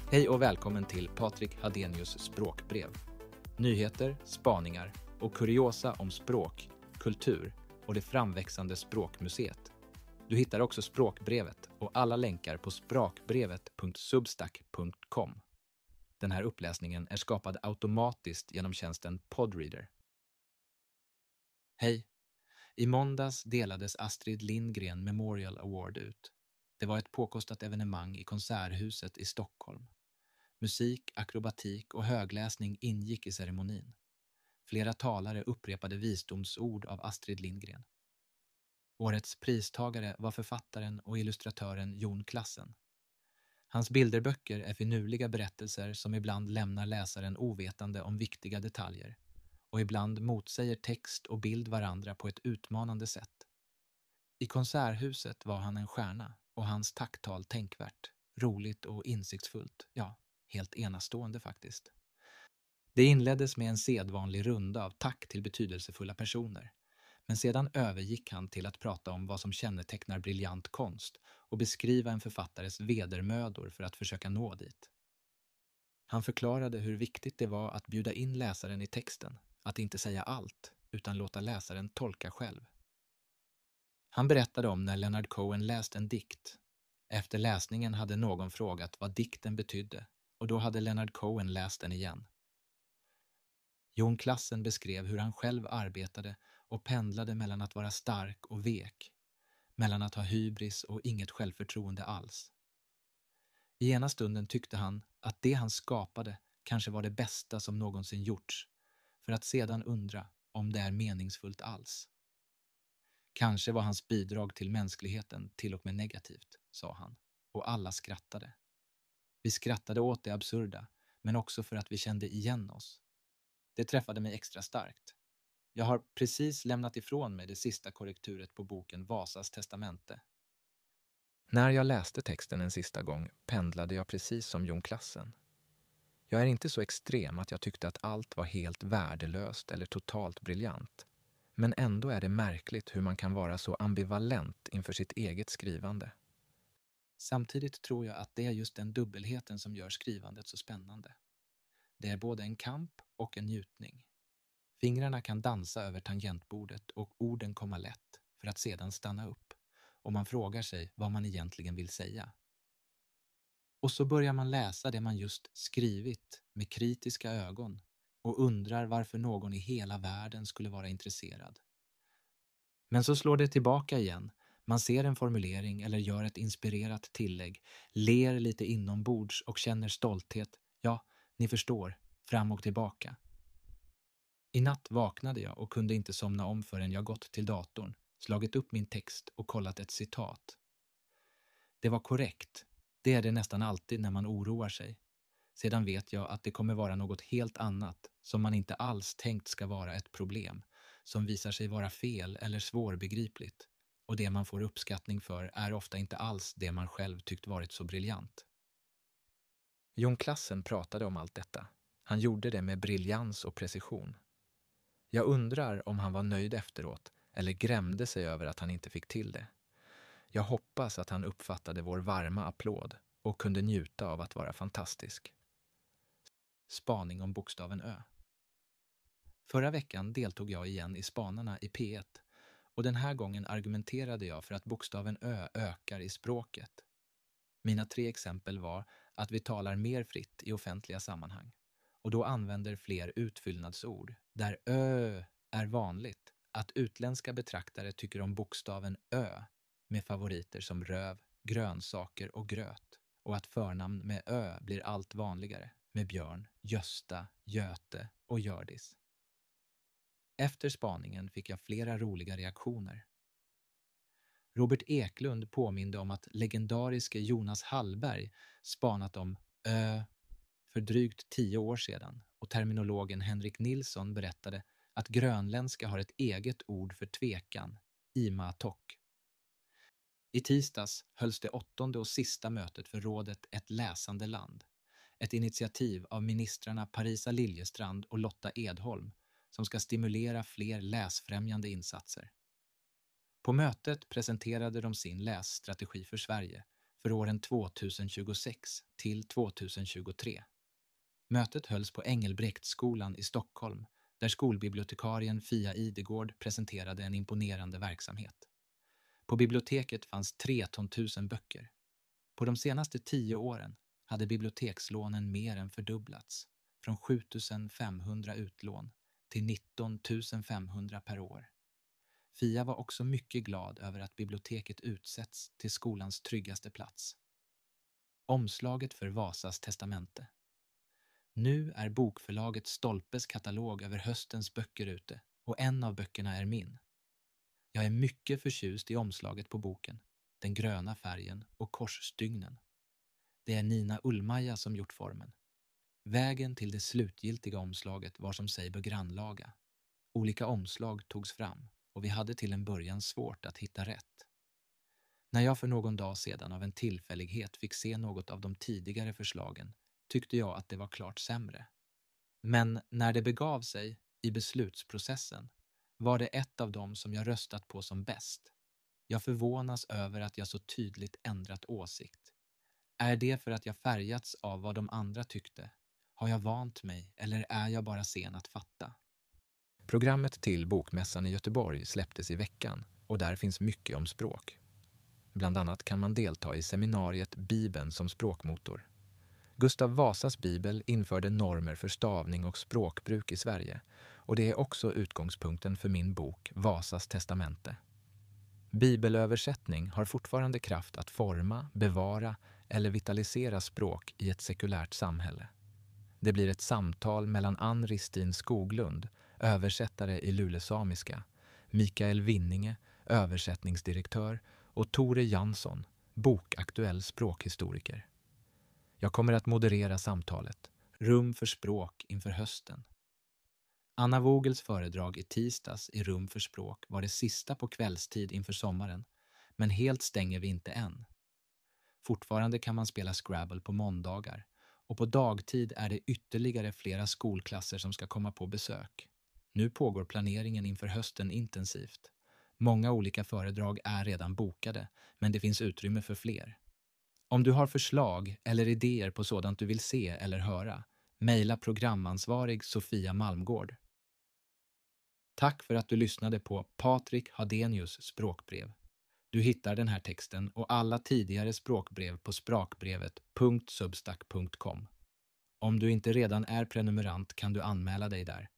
Hej och välkommen till Patrik Hadenius språkbrev. Nyheter, spaningar och kuriosa om språk, kultur och det framväxande språkmuseet. Du hittar också språkbrevet och alla länkar på språkbrevet.substack.com. Den här uppläsningen är skapad automatiskt genom tjänsten Podreader. Hej! I måndags delades Astrid Lindgren Memorial Award ut. Det var ett påkostat evenemang i Konserthuset i Stockholm. Musik, akrobatik och högläsning ingick i ceremonin. Flera talare upprepade visdomsord av Astrid Lindgren. Årets pristagare var författaren och illustratören Jon Klassen. Hans bilderböcker är finurliga berättelser som ibland lämnar läsaren ovetande om viktiga detaljer och ibland motsäger text och bild varandra på ett utmanande sätt. I Konserthuset var han en stjärna och hans tacktal tänkvärt, roligt och insiktsfullt, ja, helt enastående faktiskt. Det inleddes med en sedvanlig runda av tack till betydelsefulla personer, men sedan övergick han till att prata om vad som kännetecknar briljant konst och beskriva en författares vedermödor för att försöka nå dit. Han förklarade hur viktigt det var att bjuda in läsaren i texten, att inte säga allt, utan låta läsaren tolka själv. Han berättade om när Leonard Cohen läst en dikt. Efter läsningen hade någon frågat vad dikten betydde och då hade Leonard Cohen läst den igen. Jon Klassen beskrev hur han själv arbetade och pendlade mellan att vara stark och vek, mellan att ha hybris och inget självförtroende alls. I ena stunden tyckte han att det han skapade kanske var det bästa som någonsin gjorts, för att sedan undra om det är meningsfullt alls. Kanske var hans bidrag till mänskligheten till och med negativt, sa han, och alla skrattade. Vi skrattade åt det absurda, men också för att vi kände igen oss. Det träffade mig extra starkt. Jag har precis lämnat ifrån mig det sista korrekturet på boken Vasas testamente. När jag läste texten en sista gång pendlade jag precis som Jon Klassen. Jag är inte så extrem att jag tyckte att allt var helt värdelöst eller totalt briljant. Men ändå är det märkligt hur man kan vara så ambivalent inför sitt eget skrivande. Samtidigt tror jag att det är just den dubbelheten som gör skrivandet så spännande. Det är både en kamp och en njutning. Fingrarna kan dansa över tangentbordet och orden komma lätt för att sedan stanna upp och man frågar sig vad man egentligen vill säga. Och så börjar man läsa det man just skrivit med kritiska ögon och undrar varför någon i hela världen skulle vara intresserad. Men så slår det tillbaka igen. Man ser en formulering eller gör ett inspirerat tillägg, ler lite inombords och känner stolthet. Ja, ni förstår, fram och tillbaka. I natt vaknade jag och kunde inte somna om förrän jag gått till datorn, slagit upp min text och kollat ett citat. Det var korrekt. Det är det nästan alltid när man oroar sig. Sedan vet jag att det kommer vara något helt annat som man inte alls tänkt ska vara ett problem, som visar sig vara fel eller svårbegripligt. Och det man får uppskattning för är ofta inte alls det man själv tyckt varit så briljant. Jon Klassen pratade om allt detta. Han gjorde det med briljans och precision. Jag undrar om han var nöjd efteråt eller grämde sig över att han inte fick till det. Jag hoppas att han uppfattade vår varma applåd och kunde njuta av att vara fantastisk. Spaning om bokstaven Ö. Förra veckan deltog jag igen i Spanarna i P1 och den här gången argumenterade jag för att bokstaven Ö ökar i språket. Mina 3 exempel var att vi talar mer fritt i offentliga sammanhang och då använder fler utfyllnadsord där Ö är vanligt, att utländska betraktare tycker om bokstaven Ö med favoriter som röv, grönsaker och gröt och att förnamn med Ö blir allt vanligare med Björn, Gösta, Göte och Gördis. Efter spaningen fick jag flera roliga reaktioner. Robert Eklund påminde om att legendariske Jonas Hallberg spanat om Ö för drygt 10 år sedan och terminologen Henrik Nilsson berättade att grönländska har ett eget ord för tvekan, imatok. I tisdags hölls det 8:e och sista mötet för rådet Ett läsande land. Ett initiativ av ministrarna Parisa Liljestrand och Lotta Edholm som ska stimulera fler läsfrämjande insatser. På mötet presenterade de sin lässtrategi för Sverige för åren 2026 till 2023. Mötet hölls på Engelbrektsskolan i Stockholm där skolbibliotekarien Fia Idegård presenterade en imponerande verksamhet. På biblioteket fanns 13 000 böcker. På de senaste 10 åren hade bibliotekslånen mer än fördubblats, från 7 500 utlån till 19 500 per år. Fia var också mycket glad över att biblioteket utsätts till skolans tryggaste plats. Omslaget för Vasas testamente. Nu är bokförlaget Stolpes katalog över höstens böcker ute och en av böckerna är min. Jag är mycket förtjust i omslaget på boken, den gröna färgen och korsstygnen. Det är Nina Ullmaja som gjort formen. Vägen till det slutgiltiga omslaget var som sig bör grannlaga. Olika omslag togs fram och vi hade till en början svårt att hitta rätt. När jag för någon dag sedan av en tillfällighet fick se något av de tidigare förslagen tyckte jag att det var klart sämre. Men när det begav sig i beslutsprocessen var det ett av dem som jag röstat på som bäst. Jag förvånas över att jag så tydligt ändrat åsikt. Är det för att jag färgats av vad de andra tyckte? Har jag vant mig eller är jag bara sen att fatta? Programmet till Bokmässan i Göteborg släpptes i veckan och där finns mycket om språk. Bland annat kan man delta i seminariet Bibeln som språkmotor. Gustav Vasas bibel införde normer för stavning och språkbruk i Sverige och det är också utgångspunkten för min bok Vasas testamente. Bibelöversättning har fortfarande kraft att forma, bevara eller vitalisera språk i ett sekulärt samhälle. Det blir ett samtal mellan Ann Ristin Skoglund, översättare i lulesamiska, Mikael Winninge, översättningsdirektör och Tore Jansson, bokaktuell språkhistoriker. Jag kommer att moderera samtalet, Rum för språk inför hösten. Anna Vogels föredrag i tisdags i Rum för språk var det sista på kvällstid inför sommaren, men helt stänger vi inte än. Fortfarande kan man spela Scrabble på måndagar och på dagtid är det ytterligare flera skolklasser som ska komma på besök. Nu pågår planeringen inför hösten intensivt. Många olika föredrag är redan bokade, men det finns utrymme för fler. Om du har förslag eller idéer på sådant du vill se eller höra, mejla programansvarig Sofia Malmgård. Tack för att du lyssnade på Patrik Hadenius språkbrev. Du hittar den här texten och alla tidigare språkbrev på språkbrevet.substack.com. Om du inte redan är prenumerant kan du anmäla dig där.